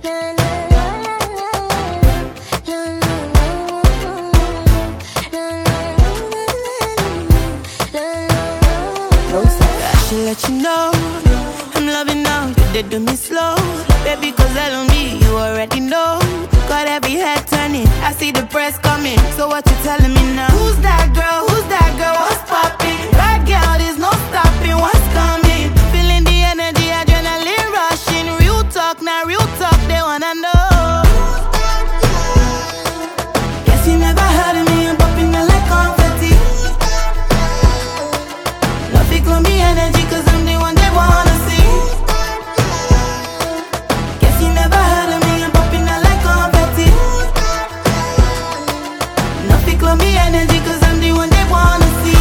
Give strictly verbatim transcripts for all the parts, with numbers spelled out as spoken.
I should let you know I'm loving now, you did do me slow. Baby, cause I love me, you already know. Got every head turning, I see the press coming. So what you telling me now? Who's that girl, who's that girl, what's popping? Bad girl, there's no stopping, what's coming? Feeling the energy, adrenaline rushing. Real talk, now real talk, they wanna know. Guess you never heard of me, I'm popping out like confetti. Love it, call me energy, cause I'm the one they wanna see. Guess you never heard of me, I'm popping out like confetti. Love it, call me energy, cause I'm the one they wanna see.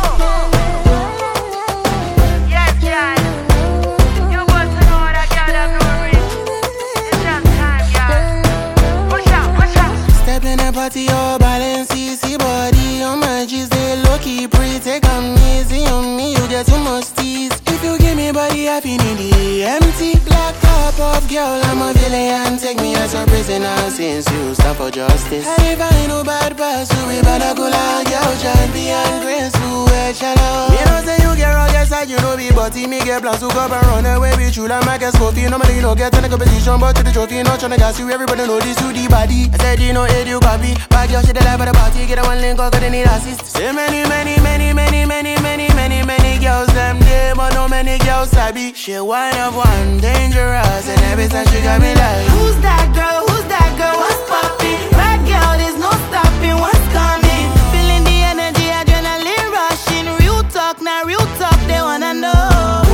Yes, guys. You want to know that girl have no ring. It's just time, y'all. Push out, push out. Step in the party, oh, balance, easy body on my G's, they low-key pretty, take 'em easy on me, you get too much tease. If you give me body, I feel in the empty. Black top of girl, I'm a villain, take me as a prisoner since you stand for justice. And if I ain't no bad person, we better go like girl, champion, graceful, head shallow. Me know say you get rugged side, you know me, but me get plans to go and run away with you like Marcus Coffee. Normally you don't get in a competition, but to the trophy, not tryna gas you, everybody know this to the body. I said you know it, you copy. Bad girl, she the life of the party, get a one link, cause they need assist. Say many, many, many, many, many, many, many, many girls, them there, but no many girls sabi. She one of one, dangerous, and every time she got me like, Who's that girl, who's that girl, what's popping? Bad girl, there's no stopping, what's coming? Feeling the energy, adrenaline rushing. Real talk, now real talk, they wanna know.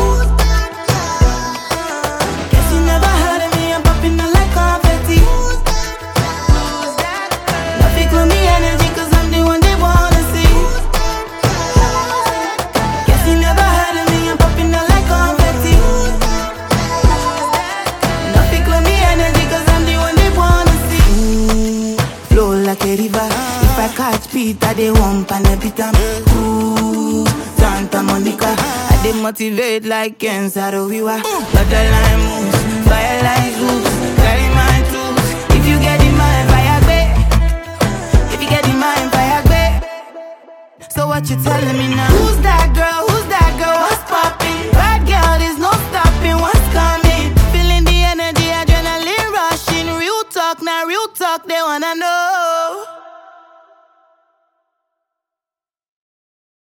Guess you never heard of me, I'm popping out like confetti. Love it, call me energy, cause I'm the one they wanna see. Guess you never heard of me, I'm popping out like confetti. Love it, call me energy, cause I'm the one they wanna see. Ooh, flow like a river. If I catch Peter, they won't pan a bit of me. Ooh, Santa Monica, I dey motivate like Ken Saro-Wiwa. But the line moves, fire like hoops, carry my troops. If you get in mind, fire back. If you get in mind, fire back. So what you telling me now? Who's that girl?